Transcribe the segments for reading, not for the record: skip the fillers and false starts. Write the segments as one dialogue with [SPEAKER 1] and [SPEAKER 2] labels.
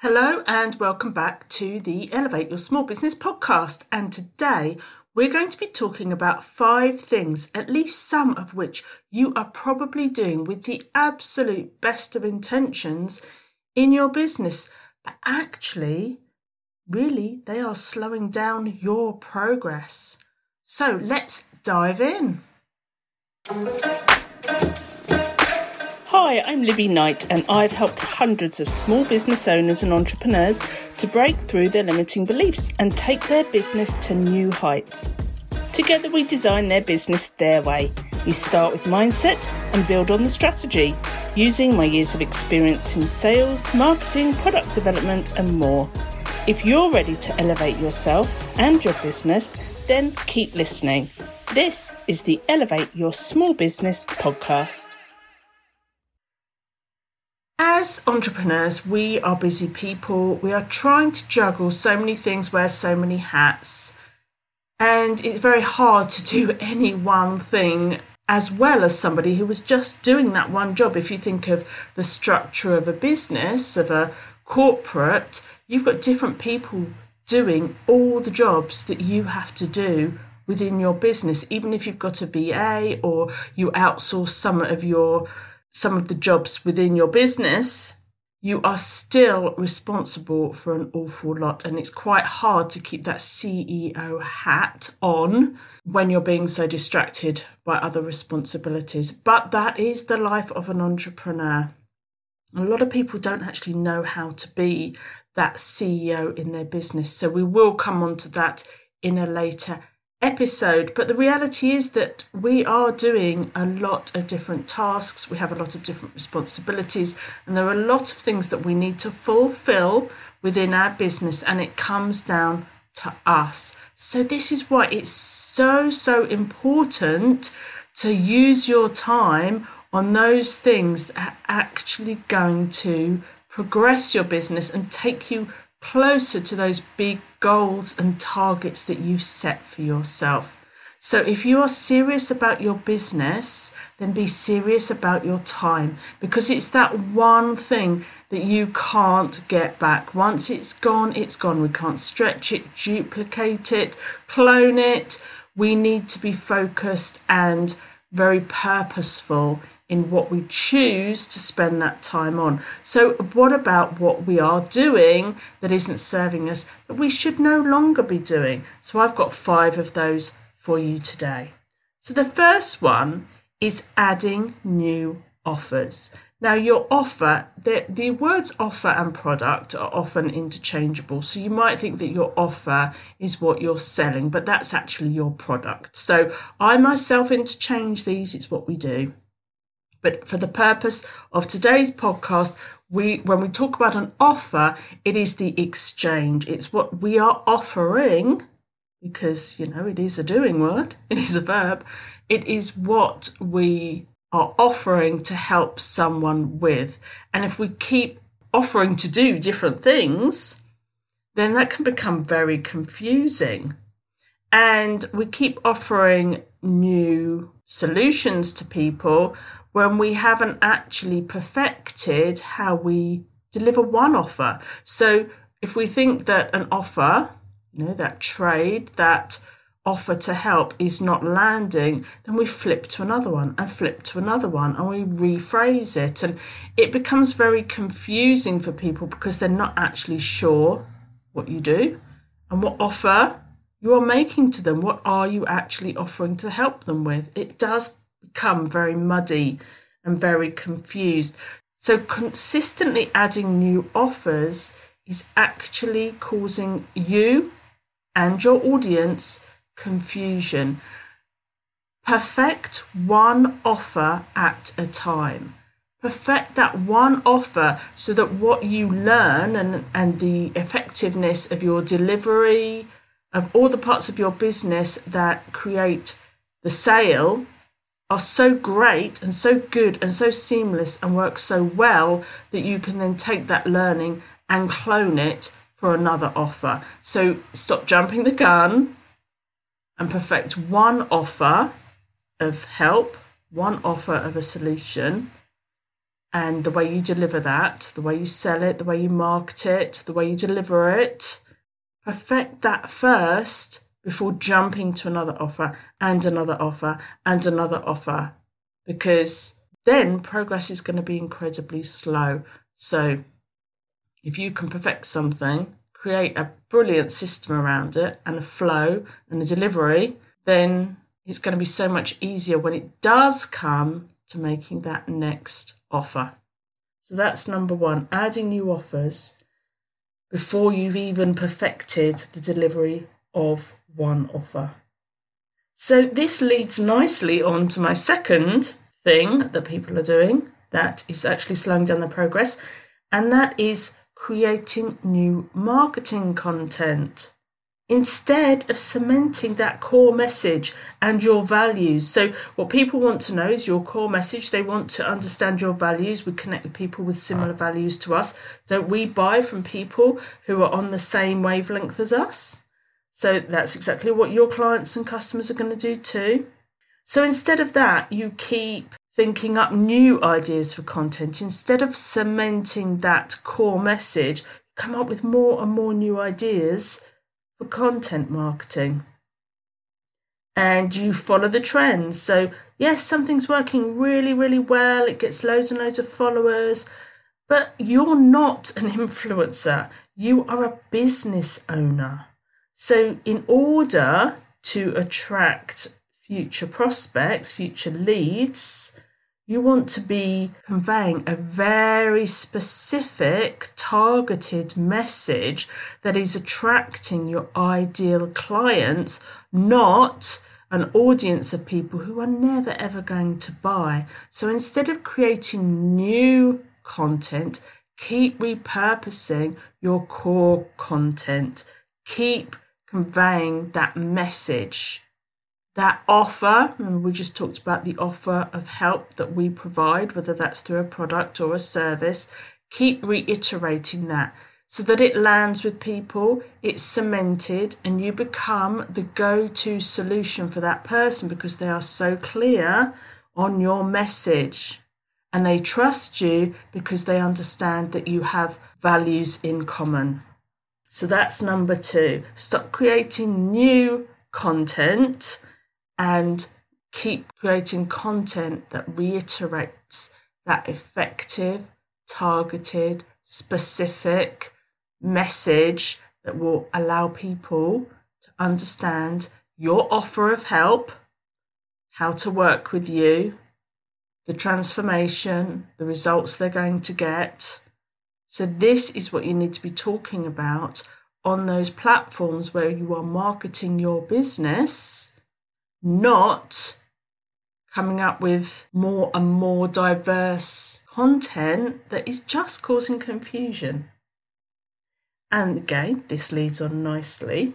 [SPEAKER 1] Hello and welcome back to the Elevate Your Small Business podcast. And today we're going to be talking about 5 things, at least some of which you are probably doing with the absolute best of intentions in your business. But actually, really, they are slowing down your progress. So let's dive in.
[SPEAKER 2] Hi, I'm Libby Knight and I've helped hundreds of small business owners and entrepreneurs to break through their limiting beliefs and take their business to new heights. Together we design their business their way. We start with mindset and build on the strategy, using my years of experience in sales, marketing, product development and more. If you're ready to elevate yourself and your business, then keep listening. This is the Elevate Your Small Business podcast.
[SPEAKER 1] As entrepreneurs, we are busy people. We are trying to juggle so many things, wear so many hats, and it's very hard to do any one thing as well as somebody who was just doing that one job. If you think of the structure of a business, of a corporate, you've got different people doing all the jobs that you have to do within your business. Even if you've got a VA or you outsource some of the jobs within your business, you are still responsible for an awful lot. And it's quite hard to keep that CEO hat on when you're being so distracted by other responsibilities. But that is the life of an entrepreneur. A lot of people don't actually know how to be that CEO in their business. So we will come on to that in a later episode, but the reality is that we are doing a lot of different tasks, we have a lot of different responsibilities, and there are a lot of things that we need to fulfill within our business, and it comes down to us. So this is why it's so important to use your time on those things that are actually going to progress your business and take you closer to those big goals and targets that you've set for yourself. So if you are serious about your business, then be serious about your time, because it's that one thing that you can't get back. Once it's gone, it's gone. We can't stretch it, duplicate it, clone it. We need to be focused and very purposeful in what we choose to spend that time on. So what about what we are doing that isn't serving us, that we should no longer be doing? So I've got 5 of those for you today. So the first one is adding new offers. Now your offer, the words offer and product are often interchangeable. So you might think that your offer is what you're selling, but that's actually your product. So I myself interchange these, it's what we do. But for the purpose of today's podcast, when we talk about an offer, it is the exchange. It's what we are offering, because, it is a doing word, it is a verb. It is what we are offering to help someone with. And if we keep offering to do different things, then that can become very confusing. And we keep offering new solutions to people when we haven't actually perfected how we deliver one offer. So if we think that an offer, that trade, that offer to help is not landing, then we flip to another one and flip to another one and we rephrase it. And it becomes very confusing for people because they're not actually sure what you do and what offer you are making to them. What are you actually offering to help them with? It does become very muddy and very confused. So consistently adding new offers is actually causing you and your audience confusion. Perfect one offer at a time. Perfect that one offer so that what you learn and the effectiveness of your delivery, of all the parts of your business that create the sale, are so great and so good and so seamless and work so well that you can then take that learning and clone it for another offer. So stop jumping the gun and perfect one offer of help, one offer of a solution, and the way you deliver that, the way you sell it, the way you market it, the way you deliver it. Perfect that first before jumping to another offer and another offer and another offer, because then progress is going to be incredibly slow. So if you can perfect something, create a brilliant system around it and a flow and a delivery, then it's going to be so much easier when it does come to making that next offer. So that's number one, adding new offers before you've even perfected the delivery of one offer. So this leads nicely on to my second thing that people are doing that is actually slowing down the progress, and that is creating new marketing content instead of cementing that core message and your values. So what people want to know is your core message. They want to understand your values. We connect with people with similar values to us. Don't we buy from people who are on the same wavelength as us? So that's exactly what your clients and customers are going to do too. So instead of that, you keep thinking up new ideas for content. Instead of cementing that core message, come up with more and more new ideas for content marketing. And you follow the trends. So yes, something's working really, really well. It gets loads and loads of followers, but you're not an influencer. You are a business owner. So in order to attract future prospects, future leads, you want to be conveying a very specific, targeted message that is attracting your ideal clients, not an audience of people who are never, ever going to buy. So instead of creating new content, keep repurposing your core content. Keep conveying that message. That offer, remember we just talked about the offer of help that we provide, whether that's through a product or a service. Keep reiterating that so that it lands with people, it's cemented, and you become the go-to solution for that person because they are so clear on your message and they trust you because they understand that you have values in common. So that's number two. Stop creating new content and keep creating content that reiterates that effective, targeted, specific message that will allow people to understand your offer of help, how to work with you, the transformation, the results they're going to get. So this is what you need to be talking about on those platforms where you are marketing your business, not coming up with more and more diverse content that is just causing confusion. And again, this leads on nicely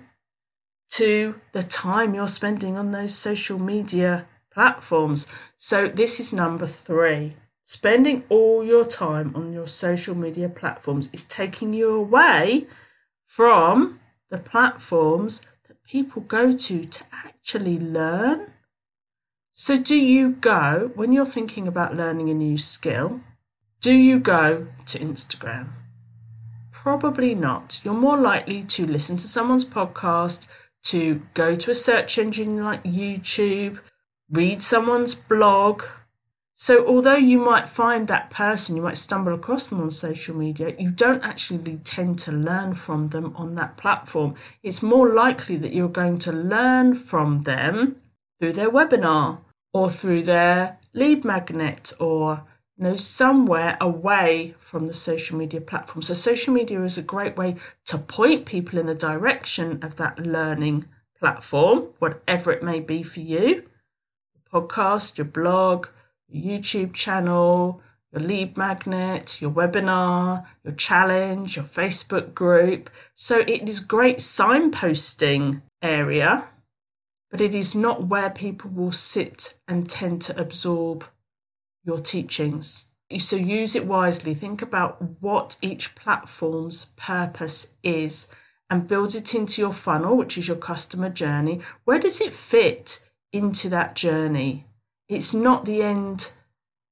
[SPEAKER 1] to the time you're spending on those social media platforms. So this is number three. Spending all your time on your social media platforms is taking you away from the platforms that people go to actually learn. So do you go, when you're thinking about learning a new skill, do you go to Instagram? Probably not. You're more likely to listen to someone's podcast, to go to a search engine like YouTube, read someone's blog. So although you might find that person, you might stumble across them on social media, you don't actually tend to learn from them on that platform. It's more likely that you're going to learn from them through their webinar or through their lead magnet or somewhere away from the social media platform. So social media is a great way to point people in the direction of that learning platform, whatever it may be for you. Your podcast, your blog, your YouTube channel, your lead magnet, your webinar, your challenge, your Facebook group. So it is a great signposting area, but it is not where people will sit and tend to absorb your teachings. So use it wisely. Think about what each platform's purpose is and build it into your funnel, which is your customer journey. Where does it fit into that journey? It's not the end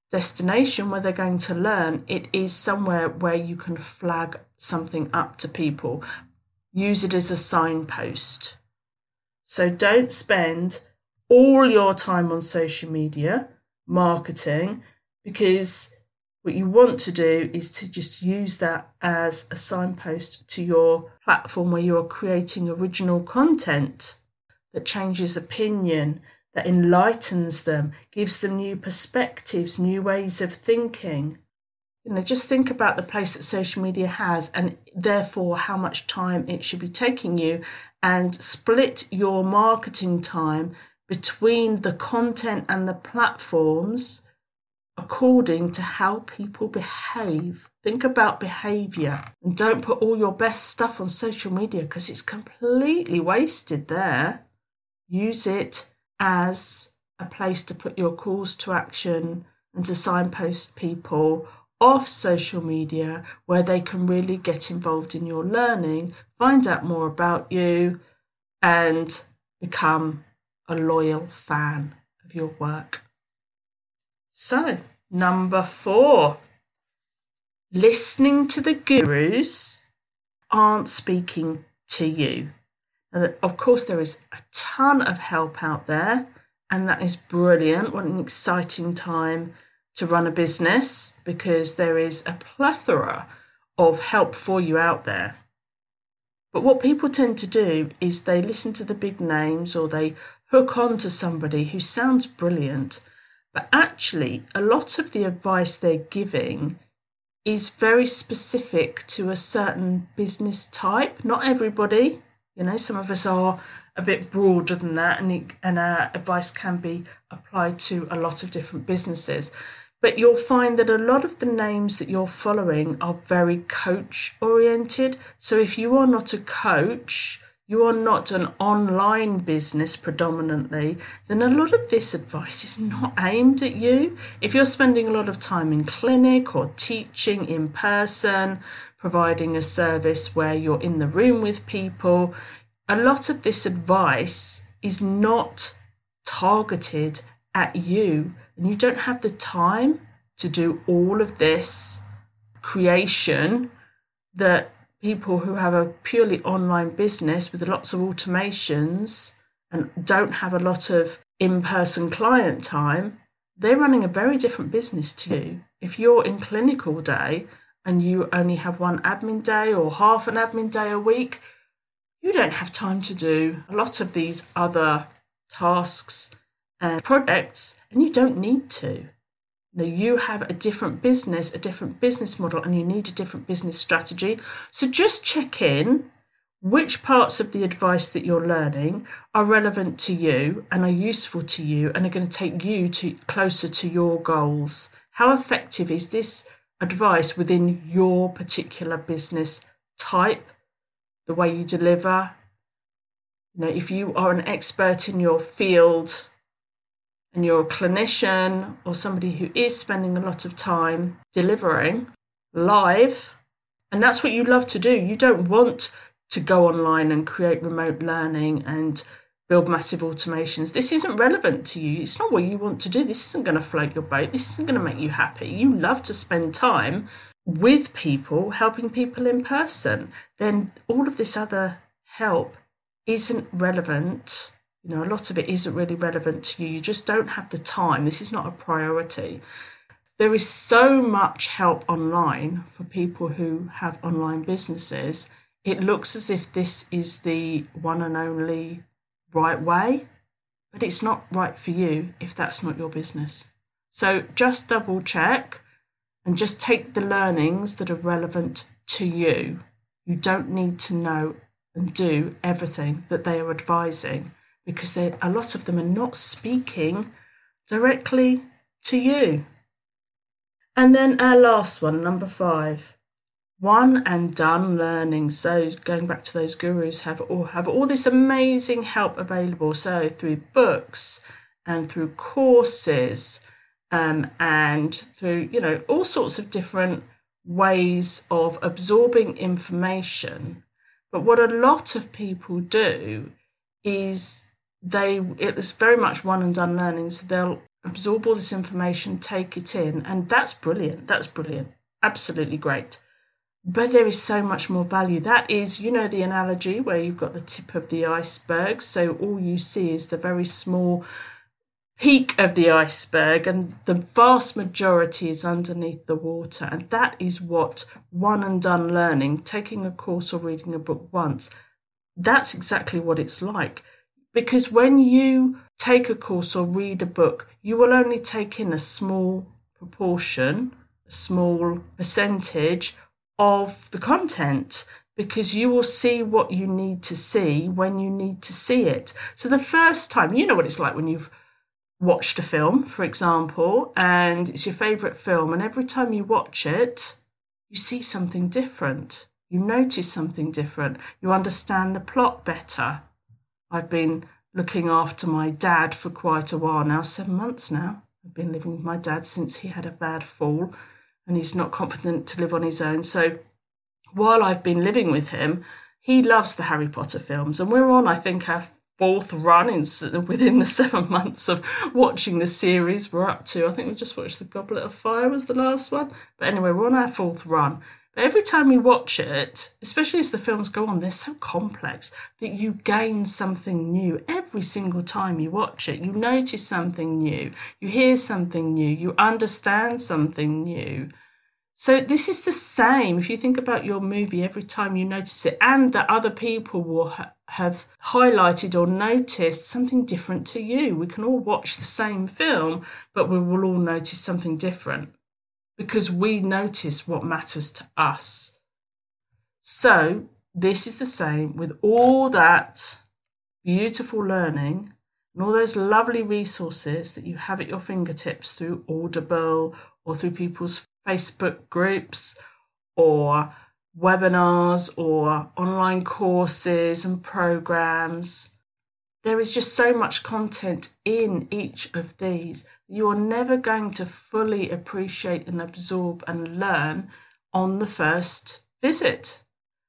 [SPEAKER 1] destination where they're going to learn. It is somewhere where you can flag something up to people. Use it as a signpost. So don't spend all your time on social media marketing, because what you want to do is to just use that as a signpost to your platform where you're creating original content that changes opinion, that enlightens them, gives them new perspectives, new ways of thinking. Just think about the place that social media has, and therefore how much time it should be taking you, and split your marketing time between the content and the platforms according to how people behave. Think about behaviour, and don't put all your best stuff on social media because it's completely wasted there. Use it as a place to put your calls to action and to signpost people off social media where they can really get involved in your learning, find out more about you, and become a loyal fan of your work. So, number 4, listening to the gurus aren't speaking to you. And of course, there is a ton of help out there, and that is brilliant. What an exciting time to run a business, because there is a plethora of help for you out there. But what people tend to do is they listen to the big names, or they hook on to somebody who sounds brilliant. But actually, a lot of the advice they're giving is very specific to a certain business type. Not everybody, some of us are a bit broader than that, and our advice can be applied to a lot of different businesses. But you'll find that a lot of the names that you're following are very coach oriented. So if you are not a coach, you are not an online business predominantly, then a lot of this advice is not aimed at you. If you're spending a lot of time in clinic or teaching in person, providing a service where you're in the room with people, a lot of this advice is not targeted at you, and you don't have the time to do all of this creation that people who have a purely online business with lots of automations and don't have a lot of in-person client time, they're running a very different business to you. If you're in clinic all day and you only have one admin day or half an admin day a week, you don't have time to do a lot of these other tasks and projects, and you don't need to. You have a different business model, and you need a different business strategy. So just check in which parts of the advice that you're learning are relevant to you and are useful to you and are going to take you closer to your goals. How effective is this advice within your particular business type, the way you deliver? If you are an expert in your field and you're a clinician or somebody who is spending a lot of time delivering live, and that's what you love to do. You don't want to go online and create remote learning and build massive automations. This isn't relevant to you. It's not what you want to do. This isn't going to float your boat. This isn't going to make you happy. You love to spend time with people, helping people in person. Then all of this other help isn't relevant. A lot of it isn't really relevant to you. You just don't have the time. This is not a priority. There is so much help online for people who have online businesses. It looks as if this is the one and only right way, but it's not right for you if that's not your business. So just double check and just take the learnings that are relevant to you. You don't need to know and do everything that they are advising, because a lot of them are not speaking directly to you. And then our last one, number 5, one and done learning. So going back to those gurus, have all this amazing help available. So through books and through courses and through, all sorts of different ways of absorbing information. But what a lot of people do is it's very much one and done learning. So they'll absorb all this information, take it in, and that's brilliant. That's brilliant. Absolutely great. But there is so much more value. That is, the analogy where you've got the tip of the iceberg. So all you see is the very small peak of the iceberg, and the vast majority is underneath the water. And that is what one and done learning, taking a course or reading a book once, that's exactly what it's like. Because when you take a course or read a book, you will only take in a small proportion, a small percentage of the content, because you will see what you need to see when you need to see it. So the first time, you know what it's like when you've watched a film, for example, and it's your favourite film, and every time you watch it, you see something different. You notice something different. You understand the plot better. I've been looking after my dad for quite a while now, 7 months now. I've been living with my dad since he had a bad fall, and he's not confident to live on his own. So while I've been living with him, he loves the Harry Potter films, and we're on, I think, our fourth run within the 7 months of watching the series. We're up to, I think we just watched The Goblet of Fire was the last one. But anyway, we're on our fourth run. But every time we watch it, especially as the films go on, they're so complex that you gain something new. Every single time you watch it, you notice something new, you hear something new, you understand something new. So this is the same. If you think about your movie, every time you notice it, and that other people will have highlighted or noticed something different to you. We can all watch the same film, but we will all notice something different because we notice what matters to us. So this is the same with all that beautiful learning and all those lovely resources that you have at your fingertips through Audible or through people's Facebook groups or webinars or online courses and programs. There is just so much content in each of these. You are never going to fully appreciate and absorb and learn on the first visit.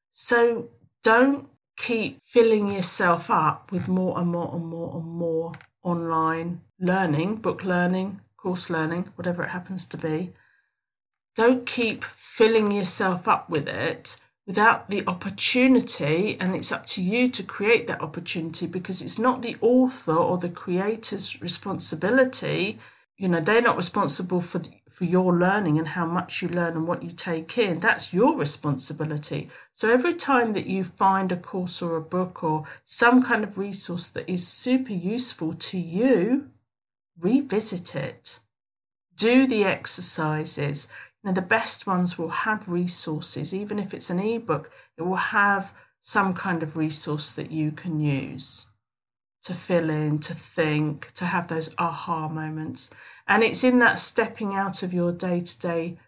[SPEAKER 1] So don't keep filling yourself up with more and more and more and more online learning, book learning, course learning, whatever it happens to be. Don't keep filling yourself up with it without the opportunity, and it's up to you to create that opportunity, because it's not the author or the creator's responsibility. They're not responsible for your learning and how much you learn and what you take in. That's your responsibility. So every time that you find a course or a book or some kind of resource that is super useful to you, revisit it. Do the exercises. The best ones will have resources. Even if it's an ebook, it will have some kind of resource that you can use to fill in, to think, to have those aha moments. And it's in that stepping out of your day-to-day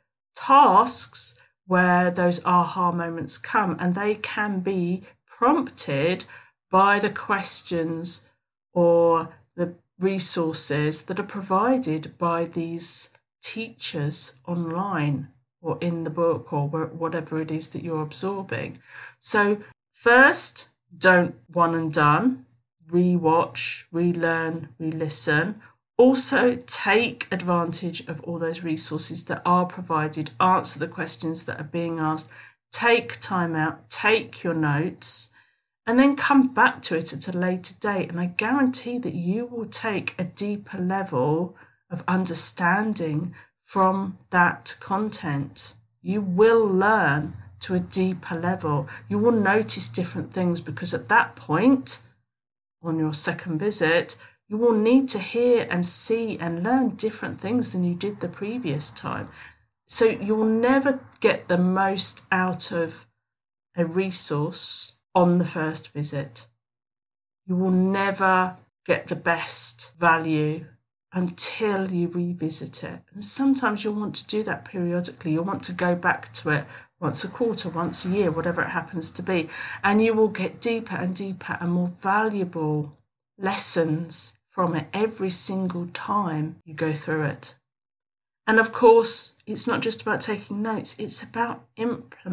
[SPEAKER 1] tasks where those aha moments come, and they can be prompted by the questions or the resources that are provided by these teachers online or in the book or whatever it is that you're absorbing. So first, don't one and done, rewatch, relearn, re-listen. Also take advantage of all those resources that are provided, answer the questions that are being asked, take time out, take your notes, and then come back to it at a later date. And I guarantee that you will take a deeper level of understanding from that content. You will learn to a deeper level. You will notice different things, because at that point, on your second visit, you will need to hear and see and learn different things than you did the previous time. So you will never get the most out of a resource on the first visit. You will never get the best value until you revisit it. And sometimes you'll want to do that periodically. You'll want to go back to it once a quarter, once a year, whatever it happens to be. And you will get deeper and deeper and more valuable lessons from it every single time you go through it. And of course, it's not just about taking notes, it's about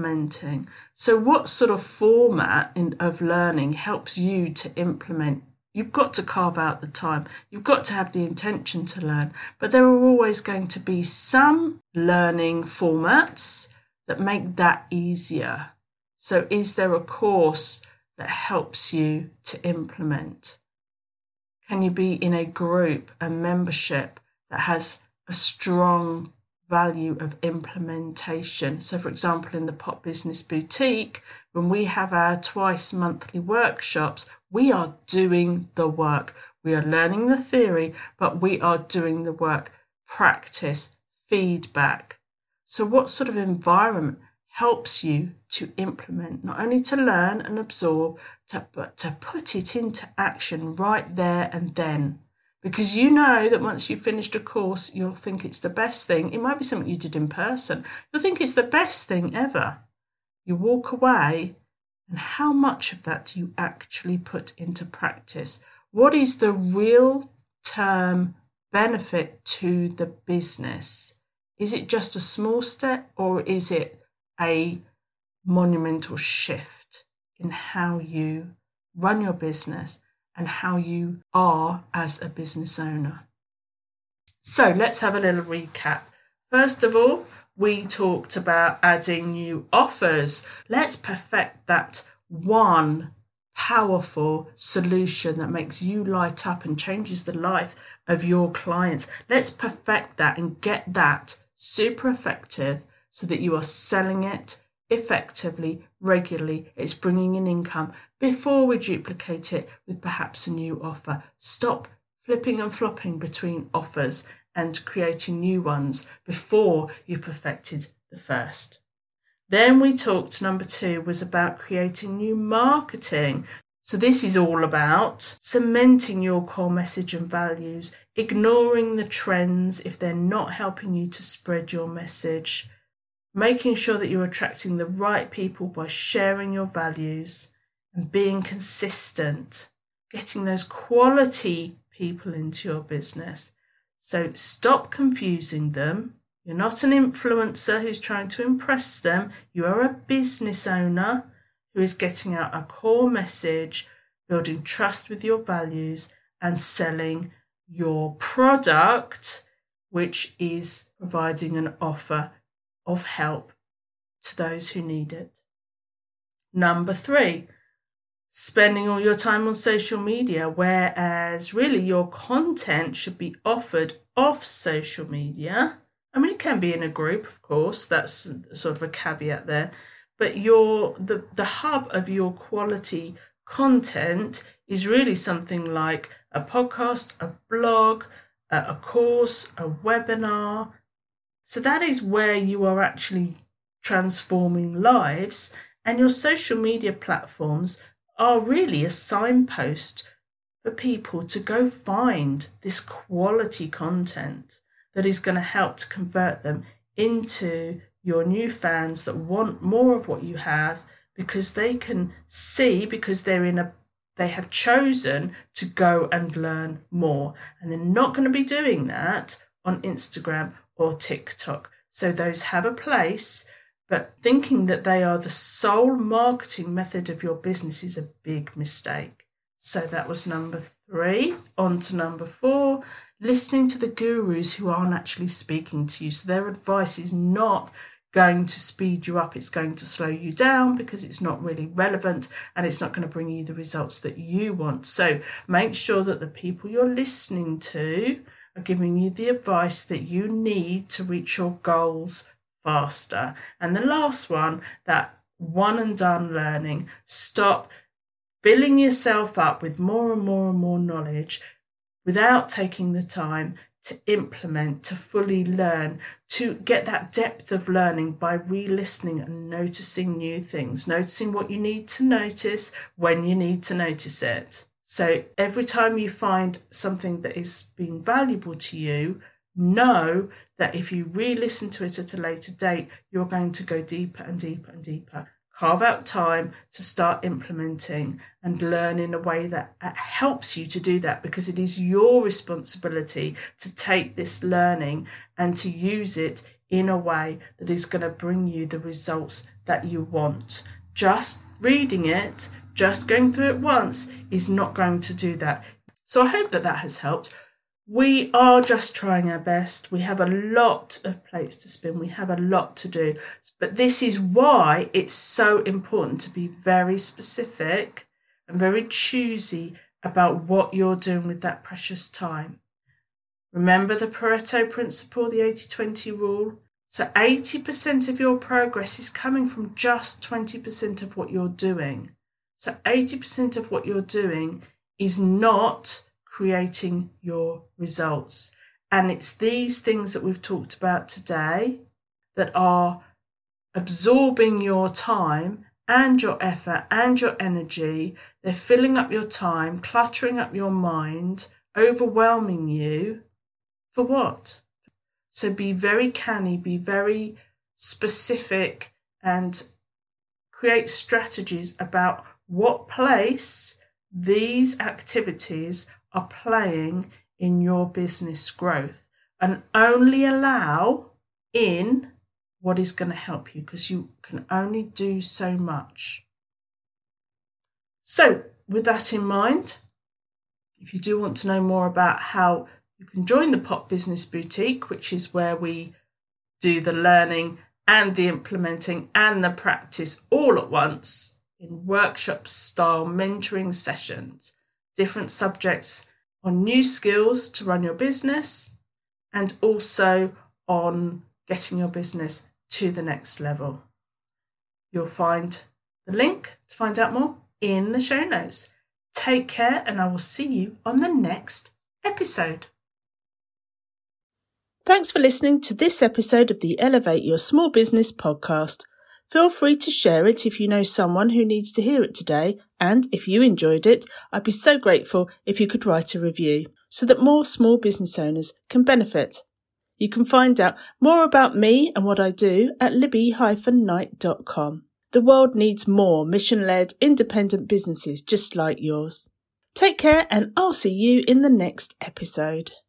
[SPEAKER 1] implementing. So what sort of format of learning helps you to implement You've got to carve out the time. You've got to have the intention to learn. But there are always going to be some learning formats that make that easier. So is there a course that helps you to implement? Can you be in a group, a membership that has a strong value of implementation? So for example, in the Pop Business Boutique, when we have our twice monthly workshops, we are doing the work. We are learning the theory, but we are doing the work, practice, feedback. So what sort of environment helps you to implement, not only to learn and absorb, but to put it into action right there and then? Because you know that once you've finished a course, you'll think it's the best thing. It might be something you did in person. You'll think it's the best thing ever. You walk away, and how much of that do you actually put into practice? What is the real term benefit to the business? Is it just a small step, or is it a monumental shift in how you run your business and how you are as a business owner? So let's have a little recap. First of all, we talked about adding new offers. Let's perfect that one powerful solution that makes you light up and changes the life of your clients. Let's perfect that and get that super effective so that you are selling it effectively, regularly. It's bringing in income before we duplicate it with perhaps a new offer. Stop flipping and flopping between offers and creating new ones before you perfected the first. Then we talked, number 2 was about creating new marketing. So this is all about cementing your core message and values, ignoring the trends if they're not helping you to spread your message, making sure that you're attracting the right people by sharing your values and being consistent, getting those quality people into your business. So stop confusing them. You're not an influencer who's trying to impress them. You are a business owner who is getting out a core message, building trust with your values, and selling your product, which is providing an offer of help to those who need it. Number 3, spending all your time on social media, whereas really your content should be offered off social media. I mean, it can be in a group, of course, that's sort of a caveat there, but the hub of your quality content is really something like a podcast, a blog, a course, a webinar. So that is where you are actually transforming lives, and your social media platforms are really a signpost for people to go find this quality content that is going to help to convert them into your new fans that want more of what you have, because they can see, because they have chosen to go and learn more, and they're not going to be doing that on Instagram or TikTok. So those have a place, but thinking that they are the sole marketing method of your business is a big mistake. So that was number 3. On to number 4, listening to the gurus who aren't actually speaking to you. So their advice is not going to speed you up, it's going to slow you down because it's not really relevant and it's not going to bring you the results that you want. So make sure that the people you're listening to are giving you the advice that you need to reach your goals faster. And the last one, that one and done learning. Stop filling yourself up with more and more and more knowledge without taking the time to implement, to fully learn, to get that depth of learning by re-listening and noticing new things, noticing what you need to notice when you need to notice it. So every time you find something that is being valuable to you, know that if you re-listen to it at a later date, you're going to go deeper and deeper and deeper. Carve out time to start implementing and learn in a way that helps you to do that, because it is your responsibility to take this learning and to use it in a way that is going to bring you the results that you want. Just reading it, Just going through it once is not going to do that. So I hope that has helped. We are just trying our best. We have a lot of plates to spin. We have a lot to do. But this is why it's so important to be very specific and very choosy about what you're doing with that precious time. Remember the Pareto principle, the 80-20 rule? So 80% of your progress is coming from just 20% of what you're doing. So 80% of what you're doing is not creating your results. And it's these things that we've talked about today that are absorbing your time and your effort and your energy. They're filling up your time, cluttering up your mind, overwhelming you. For what? So be very canny, be very specific, and create strategies about what place these activities are playing in your business growth, and only allow in what is going to help you, because you can only do so much. So with that in mind, if you do want to know more about how you can join the Pop Business Boutique, which is where we do the learning and the implementing and the practice all at once in workshop style mentoring sessions, different subjects on new skills to run your business and also on getting your business to the next level. You'll find the link to find out more in the show notes. Take care, and I will see you on the next episode.
[SPEAKER 2] Thanks for listening to this episode of the Elevate Your Small Business podcast. Feel free to share it if you know someone who needs to hear it today, and if you enjoyed it, I'd be so grateful if you could write a review so that more small business owners can benefit. You can find out more about me and what I do at libby-knight.com. The world needs more mission-led, independent businesses just like yours. Take care, and I'll see you in the next episode.